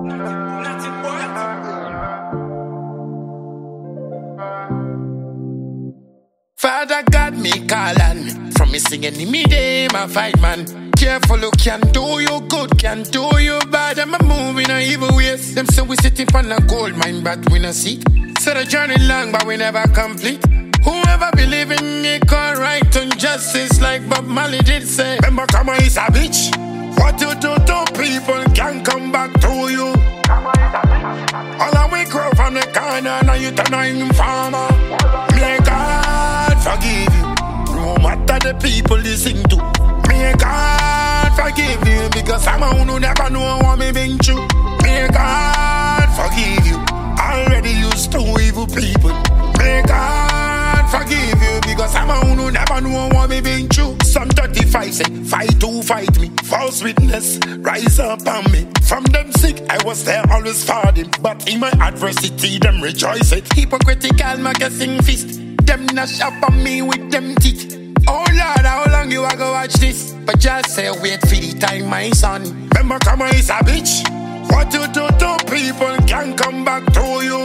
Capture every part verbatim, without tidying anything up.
Father God, me call on. From me singing in me day, my fight man. Careful who can do you good, can do you bad. I'm a moving on evil ways. Them say we sitting on a gold mine, but we no seek. So the journey long, but we never complete. Whoever believe in me call right and justice, like Bob Marley did say. Remember, come on, it's a bitch. What you do to people can come back to you. All I we grow from the corner, now you turn on farmer. May God forgive you, no matter the people listen to. May God forgive you, because I'm a who never know what me been through. May God forgive you, already used to evil people. May God forgive you, because I'm a who never know what me been through. Psalm thirty-five say, fight to fight me. False witness, rise up on me. From them sick, I was there always for them. But in my adversity, them rejoice it. Hypocritical magazine fist. Them not shop on me with them teeth. Oh Lord, how long you a go watch this? But just say wait for the time, my son. Remember, come on, it's a bitch. What you do to people can come back to you.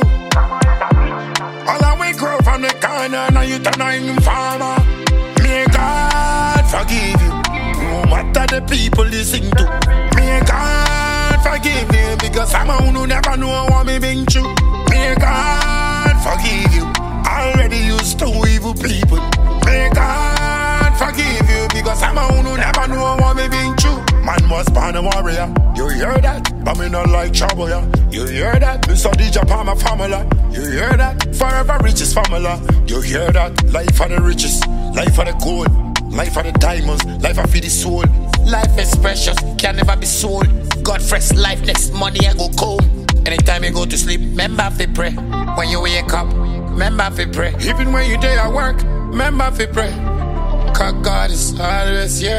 All I we grow from the corner, now you turn on farmer. May God forgive you, no matter the people listen to. May God forgive you, because I'm a who never know what me been through. May God forgive you, already used to evil people. May God forgive you, because I'm a who never know what me been through. Man must born a warrior, you hear that? But me not like trouble, yeah. You hear that? Mister D J Palmer formula, you hear that? Forever richest formula, you hear that? Life for the richest, life for the gold, life for the diamonds, life for the soul. Life is precious, can never be sold. God fresh life, next money I go cold. Anytime you go to sleep, remember to pray. When you wake up, remember to pray. Even when you day at work, remember to pray. Cause God is always here.